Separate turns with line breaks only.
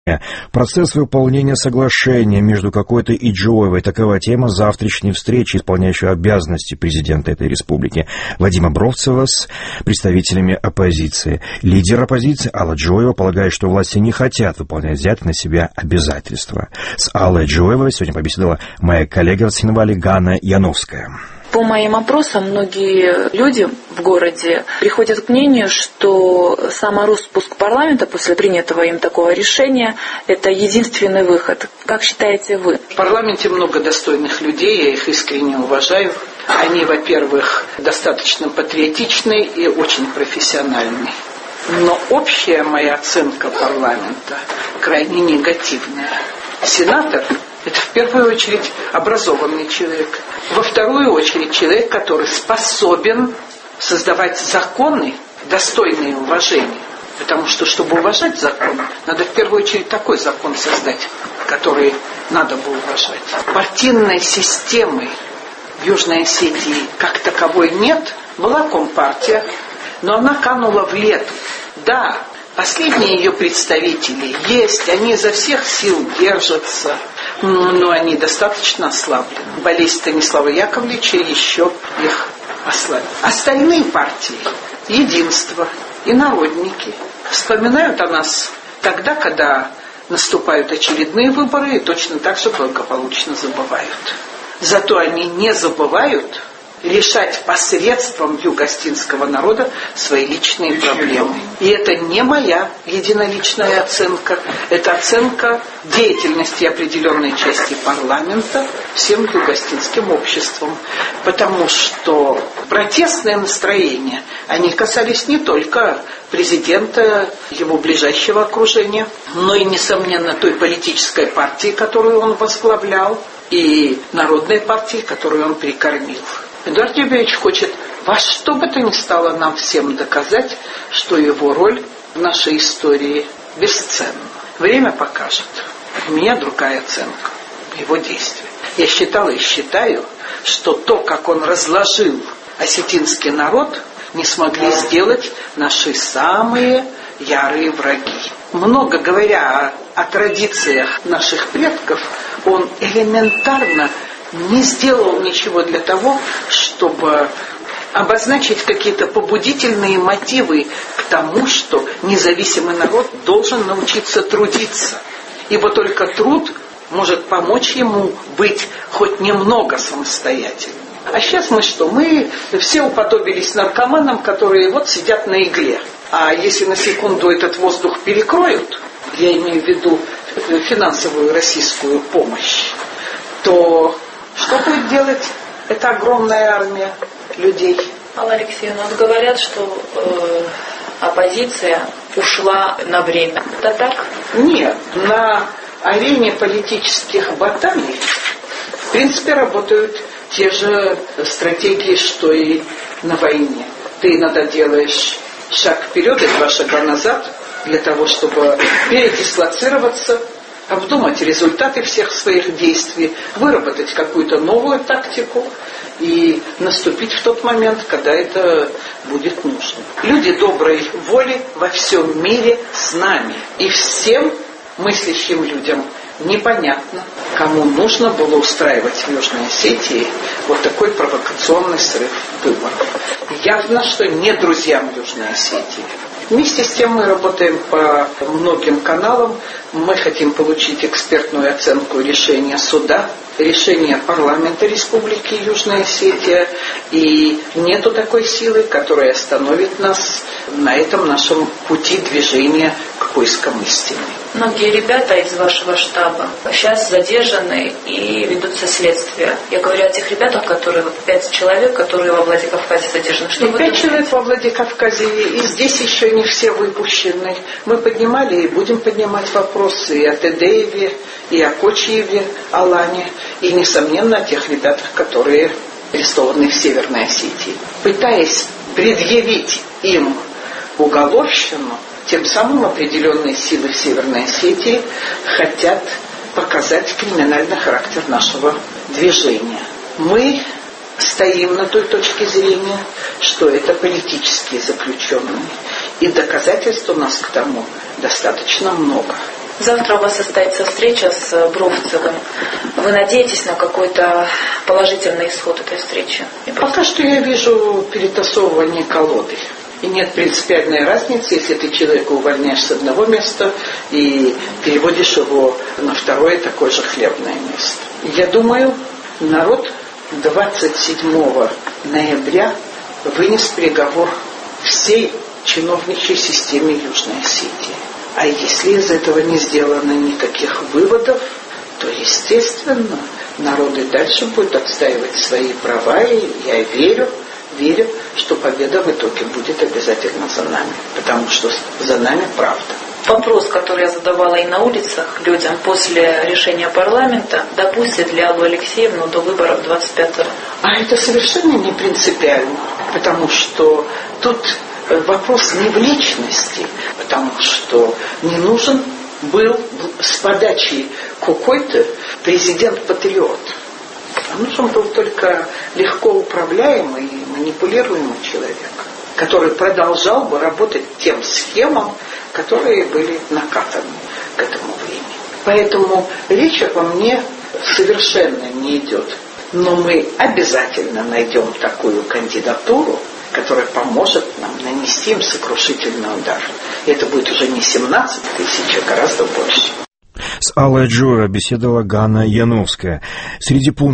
Процесс выполнения соглашения между Кокойтой и Джоевой — такова тема завтрашней встречи исполняющего обязанности президента этой республики Вадима Бровцева с представителями оппозиции. Лидер оппозиции Алла Джоева полагает, что власти не хотят выполнять взятые на себя обязательства. С Аллой Джоевой сегодня побеседовала моя коллега в Цхинвале Ганна Яновская.
По моим опросам, многие люди в городе приходят к мнению, что самораспуск парламента после принятого им такого решения – это единственный выход. Как считаете вы?
В парламенте много достойных людей, я их искренне уважаю. Они, во-первых, достаточно патриотичны и очень профессиональны. Но общая моя оценка парламента крайне негативная. Сенатор – это в первую очередь образованный человек. Во вторую очередь человек, который способен создавать законы, достойные уважения. Потому что, чтобы уважать закон, надо в первую очередь такой закон создать, который надо бы уважать. Партийной системы в Южной Осетии как таковой нет. Была компартия, но она канула в лету. Да, последние ее представители есть, они изо всех сил держатся, но они достаточно ослаблены. Болезнь Станислава Яковлевича еще их ослабила. Остальные партии, Единство и Народники, вспоминают о нас тогда, когда наступают очередные выборы, и точно так же благополучно забывают. Зато они не забывают решать посредством юго-осетинского народа свои личные проблемы. И это не моя единоличная оценка, это оценка деятельности определенной части парламента всем юго-осетинским обществом. Потому что протестные настроения, они касались не только президента, его ближайшего окружения, но и, несомненно, той политической партии, которую он возглавлял, и народной партии, которую он прикормил. Эдуард Юбевич хочет во что бы то ни стало нам всем доказать, что его роль в нашей истории бесценна. Время покажет. У меня другая оценка его действий. Я считала и считаю, что то, как он разложил осетинский народ, не смогли сделать наши самые ярые враги. Много говоря о традициях наших предков, он элементарно не сделал ничего для того, чтобы обозначить какие-то побудительные мотивы к тому, что независимый народ должен научиться трудиться. Ибо только труд может помочь ему быть хоть немного самостоятельным. А сейчас мы что? Мы все уподобились наркоманам, которые вот сидят на игле. А если на секунду этот воздух перекроют, я имею в виду финансовую российскую помощь, то что будет делать эта огромная армия людей?
Алла Алексеевна, говорят, что оппозиция ушла на время. Это так?
Нет. На арене политических баталий, в принципе, работают те же стратегии, что и на войне. Ты иногда делаешь шаг вперед и 2 шага назад для того, чтобы передислоцироваться, обдумать результаты всех своих действий, выработать какую-то новую тактику и наступить в тот момент, когда это будет нужно. Люди доброй воли во всем мире с нами. И всем мыслящим людям непонятно, кому нужно было устраивать в Южной Осетии вот такой провокационный срыв выборов. Явно, что не друзьям Южной Осетии. Вместе с тем мы работаем по многим каналам. Мы хотим получить экспертную оценку решения суда, решения парламента Республики Южная Осетия. И нету такой силы, которая остановит нас на этом нашем пути движения к поискам истины.
Многие ребята из вашего штаба сейчас задержаны и ведутся следствия. Я говорю о тех ребятах, которые 5 человек, которые во Владикавказе задержаны.
Что 5 человек во Владикавказе, и здесь еще не все выпущены. Мы поднимали и будем поднимать вопросы и о Тедееве, и о Кочиеве, Алане, и, несомненно, о тех ребятах, которые арестованы в Северной Осетии. Пытаясь предъявить им уголовщину, тем самым определенные силы в Северной Осетии хотят показать криминальный характер нашего движения. Мы стоим на той точке зрения, что это политические заключенные. И доказательств у нас к тому достаточно много.
Завтра у вас состоится встреча с Бровцевым. Вы надеетесь на какой-то положительный исход этой встречи?
Пока что я вижу перетасовывание колоды. И нет принципиальной разницы, если ты человека увольняешь с одного места и переводишь его на второе такое же хлебное место. Я думаю, народ 27 ноября вынес приговор всей чиновничьей системе Южной Осетии. А если из этого не сделано никаких выводов, то, естественно, народ и дальше будет отстаивать свои права, и я верю, что победа в итоге будет обязательно за нами, потому что за нами правда.
Вопрос, который я задавала и на улицах людям после решения парламента, допустит ли Аллу Алексеевну до выборов 25-го?
А это совершенно не принципиально, потому что тут вопрос не в личности, потому что не нужен был с подачи какой-то президент-патриот. Нужен был только легко управляемый и манипулируемый человек, который продолжал бы работать тем схемам, которые были накатаны к этому времени. Поэтому речь обо мне совершенно не идет. Но мы обязательно найдем такую кандидатуру, которая поможет нам нанести им сокрушительный удар. И это будет уже не 17 тысяч, а гораздо больше.
С Аллой Джоевой беседовала Ганна Яновская. Среди пунктов